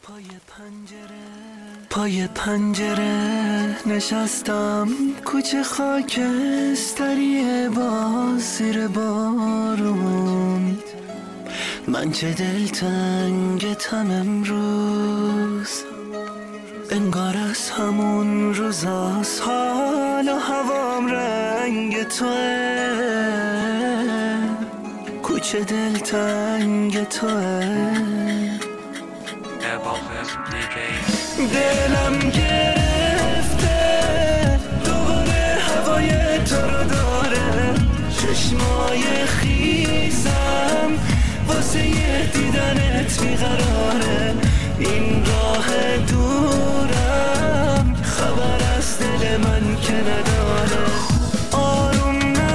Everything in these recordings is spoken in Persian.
پای پنجره نشستم، کوچه خاکستری باز زیر بارون. من چه دلتنگتم امروز، انگار از همون روزاست. حال و هوام رنگ توه، کوچه دلتنگ توه. دلم گرفته دوباره هوای تو رو داره، چشمای خیسم واسه یه دیدنت بیقراره. این راه دورم خبر از دل من که نداره. آروم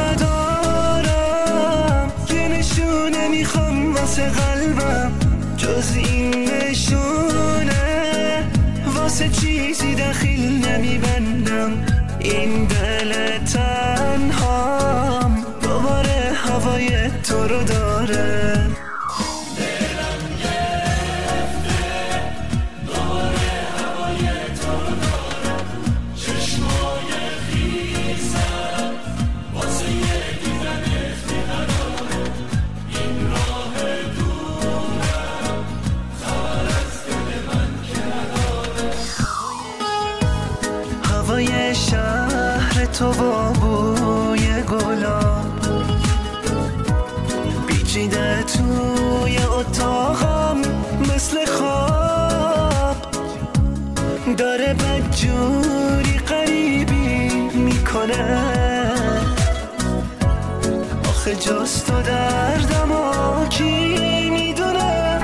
ندارم، یه نشونه میخوام واسه قلبم، جز این نشونه واسه چیزی دخیل نمیبندم. این دل تنهام دوباره هوای تو رو داره. دلم گرفته دوباره هوای تو رو داره، چشمای خیسم واسه یه دیدنت بیقراره. این راه دورم خبر از دل من که نداره. هوای شهر تو با بوی گلاب پیچیده توی اتاقم مثل خواب، داره بدجوری غریبی میکنه. آخه جز تو دردم و کی میدونه.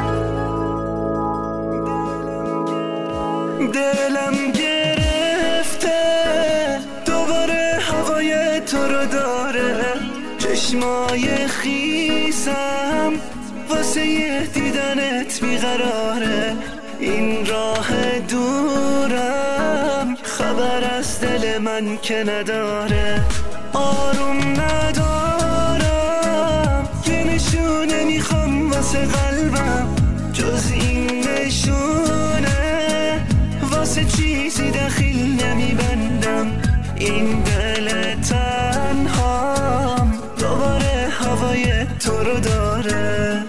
دلم گرفته دوباره هوای تو رو داره، چشمای خیسم واسه یه دیدنت بیقراره. این راه دورم خبر از دل من که نداره. آروم ندارم، یه نشونه میخوام واسه قلبم، جز این نشونه واسه چیزی دخیل نمیبندم. این دل تنهام دوباره هوای تو رو داره.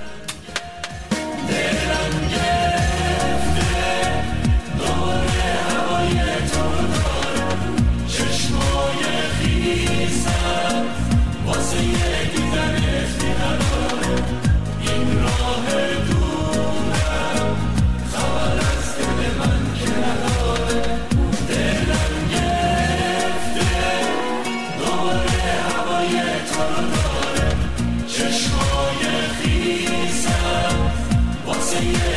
دلم گرفته دوباره هوای تو رو داره، چشمای خیسم واسه یه دیدنت بیقراره. این راه دورم خبر از دل من که نداره. دلم گرفته دوباره هوای تو رو داره، چشمای خیسم واسه یه